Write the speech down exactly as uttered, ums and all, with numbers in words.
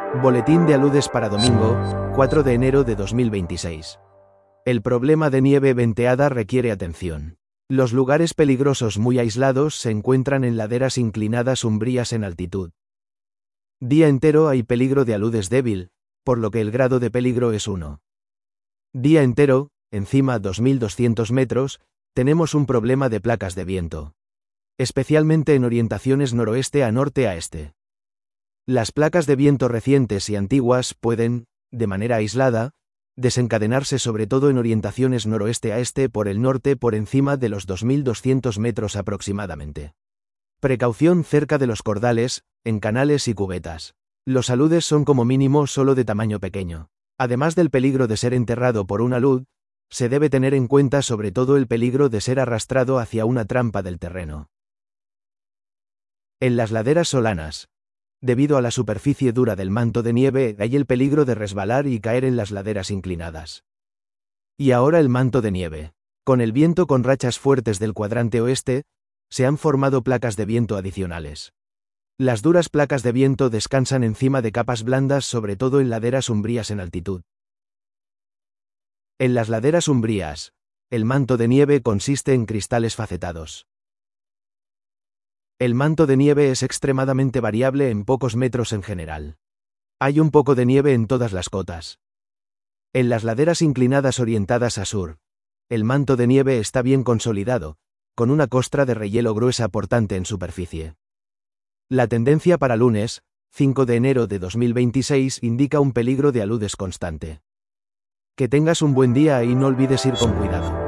Boletín de aludes para domingo, cuatro de enero de dos mil veintiséis. El problema de nieve venteada requiere atención. Los lugares peligrosos muy aislados se encuentran en laderas inclinadas umbrías en altitud. Día entero hay peligro de aludes débil, por lo que el grado de peligro es uno. Día entero, encima dos mil doscientos metros, tenemos un problema de placas de viento. Especialmente en orientaciones noroeste a norte a este. Las placas de viento recientes y antiguas pueden, de manera aislada, desencadenarse sobre todo en orientaciones noroeste a este por el norte por encima de los dos mil doscientos metros aproximadamente. Precaución cerca de los cordales, en canales y cubetas. Los aludes son como mínimo solo de tamaño pequeño. Además del peligro de ser enterrado por un alud, se debe tener en cuenta sobre todo el peligro de ser arrastrado hacia una trampa del terreno. En las laderas solanas, debido a la superficie dura del manto de nieve, hay el peligro de resbalar y caer en las laderas inclinadas. Y ahora el manto de nieve. Con el viento con rachas fuertes del cuadrante oeste, se han formado placas de viento adicionales. Las duras placas de viento descansan encima de capas blandas, sobre todo en laderas umbrías en altitud. En las laderas umbrías, el manto de nieve consiste en cristales facetados. El manto de nieve es extremadamente variable en pocos metros en general. Hay un poco de nieve en todas las cotas. En las laderas inclinadas orientadas a sur, el manto de nieve está bien consolidado, con una costra de rehielo gruesa portante en superficie. La tendencia para lunes, cinco de enero de dos mil veintiséis, indica un peligro de aludes constante. Que tengas un buen día y no olvides ir con cuidado.